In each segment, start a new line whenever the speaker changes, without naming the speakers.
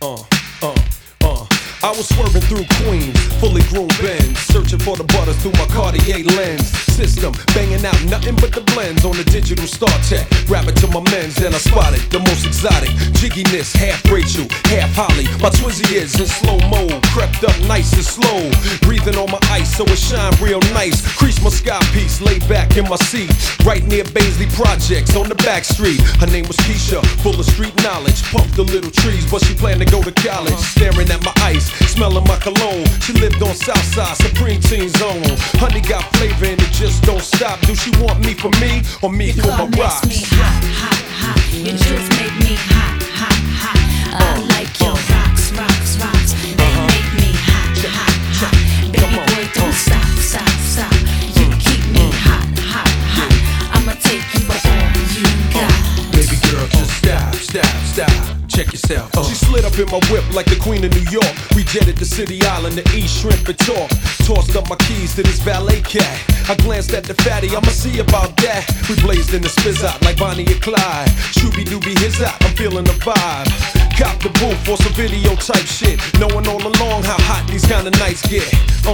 uh, uh, uh. I was swerving through Queens, fully groomed Benz, searching for the butters through my Cartier lens. System, banging out nothing but the blends on the digital Star Trek. Rapping to my mens, then I spotted the most exotic jigginess, half Rachel, half Holly. My Twizzy is in slow mo, crept up nice and slow, breathing on my ice so it shine real nice. Crease my sky piece, laid back in my seat, right near Baisley Projects on the back street. Her name was Keisha, full of street knowledge, pumped the little trees, but she planned to go to college. Staring at my ice, smelling my cologne. She lived on Southside, Supreme Teen Zone. Honey got flavor and it just don't stop. Do she want me for me or me for my rocks?
Makes me hot, hot, hot. Your truth make me hot, hot, hot. I like your rocks, rocks, rocks. They make me hot, hot, hot. Baby boy, don't stop, stop, stop. You keep me hot, hot, hot. I'ma take you for all you got.
Baby girl, just stop, stop, stop. Check yourself. She slid up in my whip like the Queen of New York. We jetted to City Island to eat shrimp and talk. Tossed up my keys to this valet cat. I glanced at the fatty, I'ma see about that. We blazed in the spizz out like Bonnie and Clyde. Shooby dooby his out, I'm feeling the vibe. Cop the booth for some video type shit, knowing all along how hot these kind of nights get.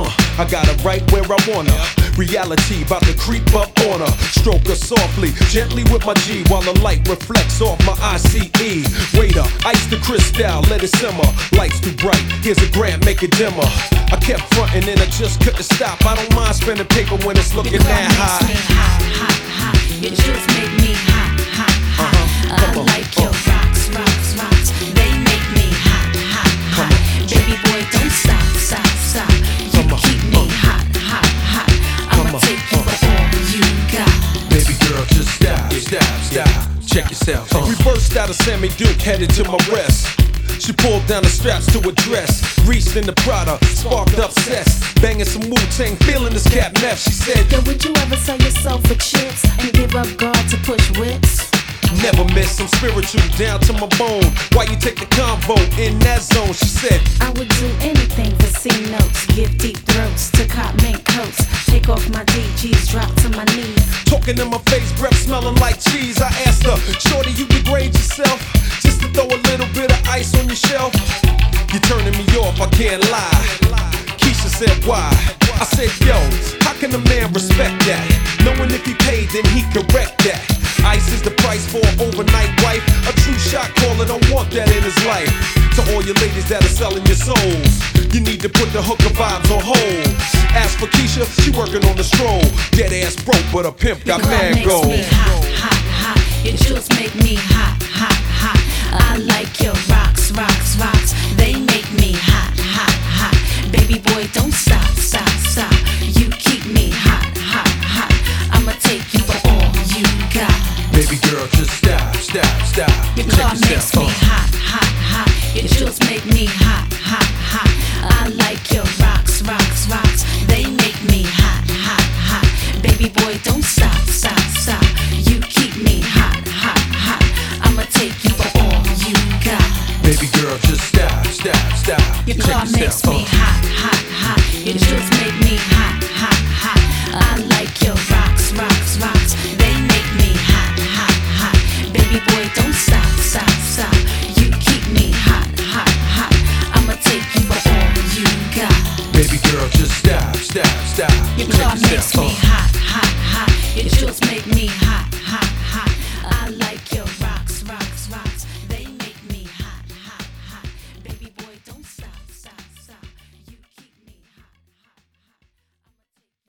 I got her right where I want her. Reality about to creep up on her. Stroke her softly, gently with my G, while the light reflects off my ICE. Waiter, ice the crystal, let it simmer. Lights too bright, here's a gram, make it dimmer. I kept frontin' and I just couldn't stop. I don't mind spending paper when it's looking that high.
Makes me hot, hot, hot. Your truth make me hot, hot, hot. I like your rocks, rocks, rocks. They make me hot, hot, hot. Baby boy, don't stop, stop, stop. You keep me hot, hot, hot. I'ma take you for all you got.
Baby girl, just stop, stop, stop. Check yourself. We burst out of Sammy Duke, headed to my rest. She pulled down the straps to her dress, reached in the Prada, sparked up cess, banging some Wu-Tang, feeling this cat meth. She said,
Yo, would you ever sell yourself for chips and give up God to push whips?
never miss, I'm spiritual down to my bone. Why you take the convo in that zone? She said,
I would do anything for C notes, give deep throats to cop mink coats, take off my DGs, drop to my knees.
Talking in my face, breath smelling like cheese. I asked her, shorty, you degrade yourself just to throw a little bit of ice on your shelf? You're turning me off, I can't lie. Keisha said, why? I said, yo, how can a man respect that? Knowing if he paid, then he correct that. Ice is the price for an overnight wife. A true shot caller don't want that in his life. To all your ladies that are selling your souls, you need to put the hooker vibes on hold. As for Keisha, she working on the stroll. Dead ass broke, but a pimp got mad gold.
Makes me hot, hot, hot. Your jewels make me hot, hot, hot. I like your rocks, rocks, rocks. They make me hot, hot, hot. Baby boy, don't stop, stop, stop. You keep me hot, hot, hot. I'ma take you for all you got.
Baby girl, just stop, stop, stop.
Your
Check
car makes
yourself.
me hot, hot, hot. Your jewels make me hot, hot, hot. I like your rocks, rocks, rocks. They make me hot, hot, hot. Baby boy, don't stop, stop, stop. You keep me hot, hot, hot. I'ma take you for all you got.
Baby girl, just stop, stop, stop.
Your
Check
car makes
yourself.
me hot, hot, hot. Your jewels make me hot, hot, hot. I like your rocks, rocks, rocks. They make me hot, hot, hot. Baby boy, don't stop, stop, stop. You keep me hot, hot, hot. I'ma take you for all you got.
Baby girl, just stop, stop, stop.
Your
Check
car makes
yourself.
me hot, hot, hot. Your jewels make me hot,